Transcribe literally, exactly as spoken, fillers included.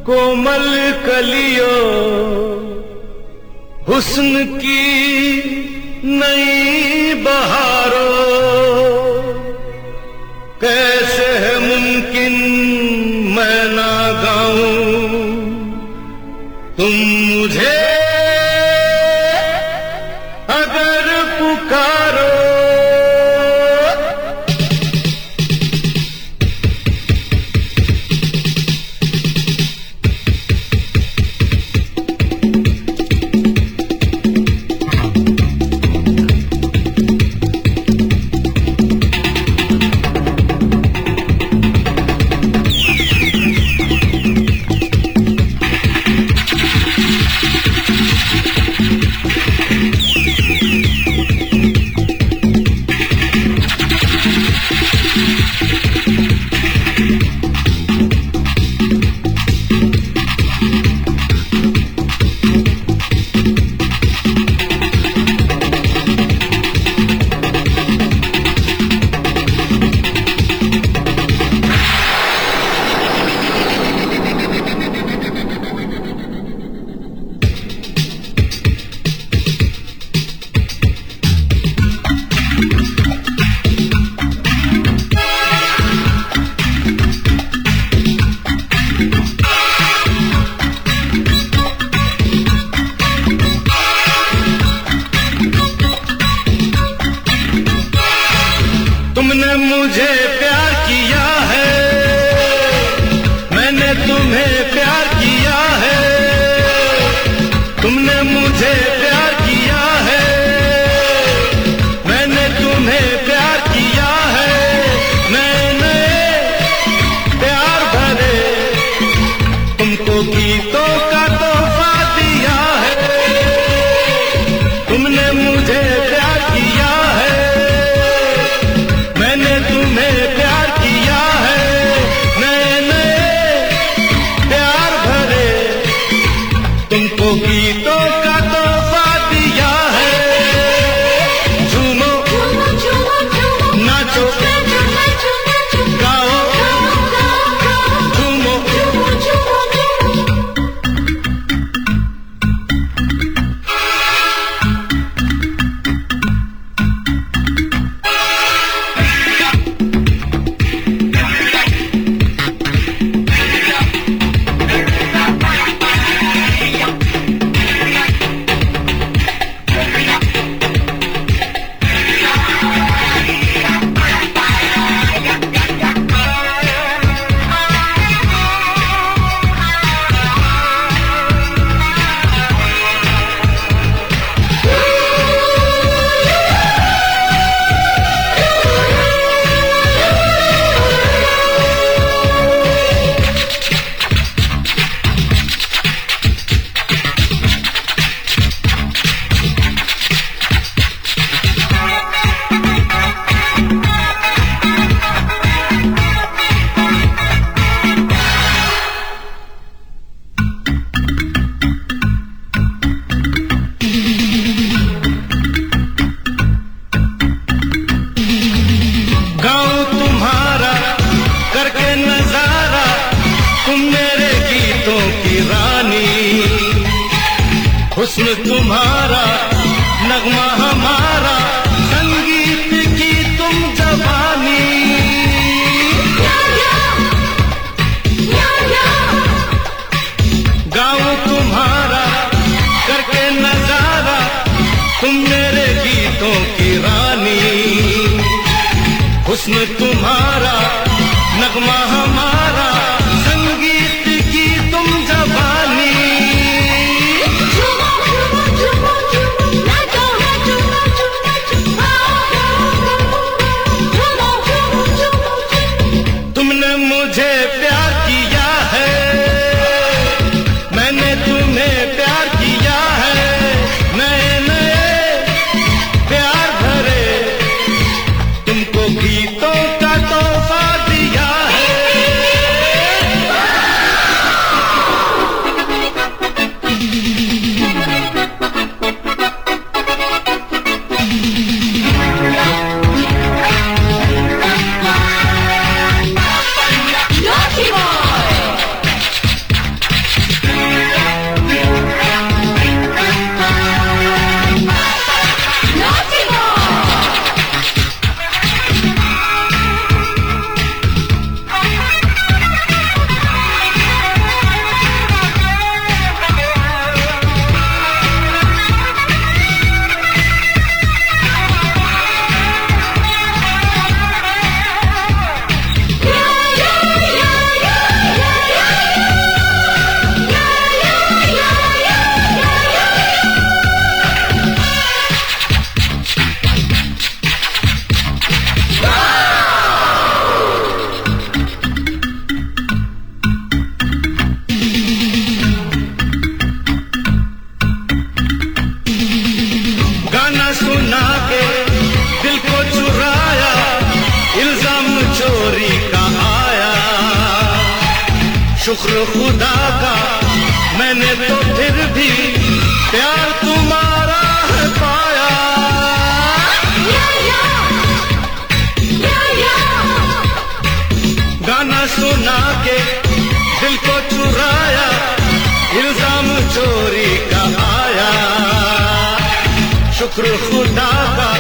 कोमल कलियों हुस्न की नई बहारों, कैसे है मुमकिन मैं ना गाऊं तुम मुझे अगर पुकारो। तुमने मुझे प्यार किया है, मैंने तुम्हें प्यार किया है। तुमने मुझे प्यार किया है, मैंने तुम्हें प्यार किया है। मैंने प्यार भरे तुमको गीतों का तोहफा दिया है। तुमने मुझे प्यार किया है, मैंने तुम्हें प्यार किया है। मैंने प्यार भरे तुमको गीतों का तोहफा दिया है। झूमो नाचो गाओ, झूमो हुस्न तुम्हारा, नगमा हमारा, संगीत की तुम जवानी। गाऊं तुम्हारा करके नजारा, तुम मेरे गीतों की रानी। हुस्न तुम्हारा, नगमा हमारा, संगीत की तुम जवानी। तुमने मुझे प्यार किया है, मैंने तुम्हें प्यार किया है। मैंने प्यार भरे तुमको गीतों का तोहफा दिया है। शुक्र खुदा का मैंने तो फिर भी प्यार तुम्हारा है पाया। गाना सुना के दिल को चुराया, इल्जाम चोरी का आया। शुक्र खुदा का